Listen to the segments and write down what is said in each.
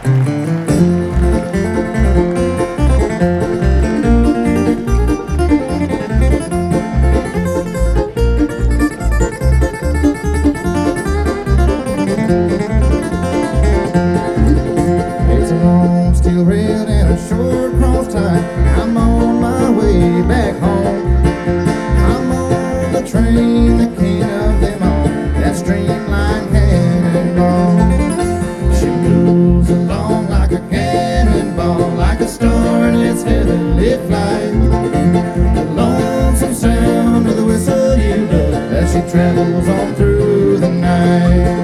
It's a long steel rail and a short cross tie. I'm on my way back home. I'm on the train, the king of them all, that streamlined cannonball. She moves along like a cannonball, like a star in its heavenly flight. The lonesome sound of the whistle you love as she travels on through the night.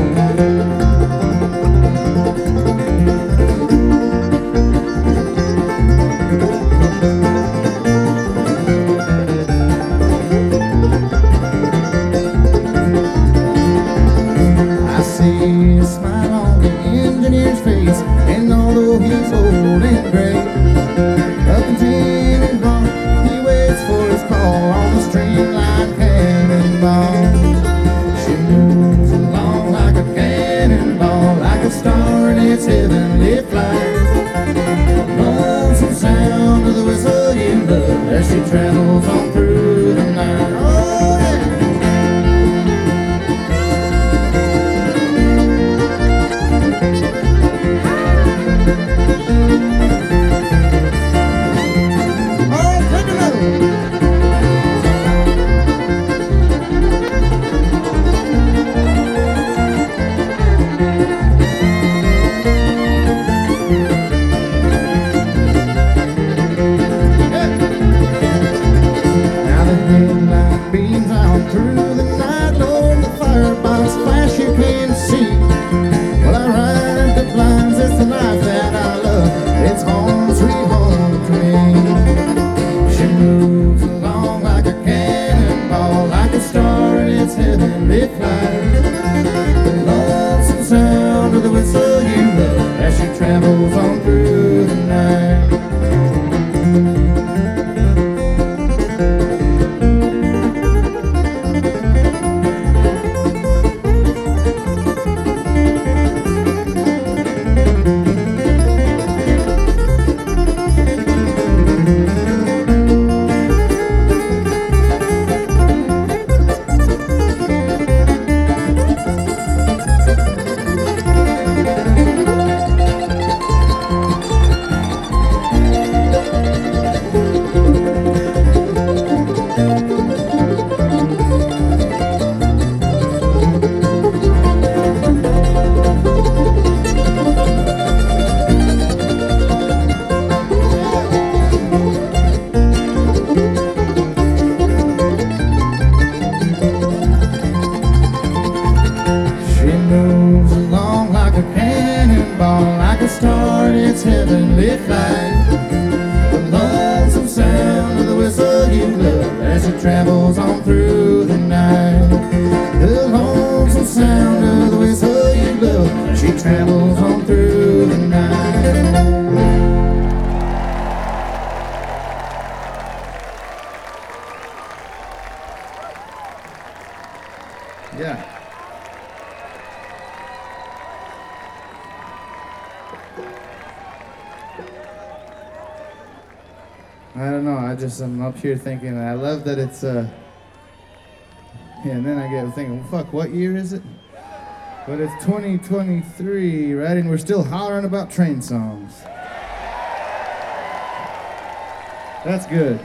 I see a smile on the engineer's face, and although he's old and gray, up in Tannenbaum, he waits for his call on the streamlined cannonball. She moves along like a cannonball, like a star in its heavenly flight. Lonesome sound of the whistle you love as she travels on through the night. Oh, yeah. Now the headlight beams out through the night, Lord, the firebox flash you can see. Well, I ride the blinds, it's the life that I love. It's home, sweet home to me. She moves along like a cannonball, like a star in its heavenly flight. The lonesome sound of the whistle you love as she travels on through the night. She moves along like a cannonball, like a star in its heavenly flight. The lonesome sound of the whistle you love as it travels on through the night. The lonesome sound of the whistle you love as she travels on through the night. Yeah. I don't know, I'm up here thinking, I love that it's, yeah, and then I get thinking, well, fuck, what year is it? But it's 2023, right? And we're still hollering about train songs. That's good.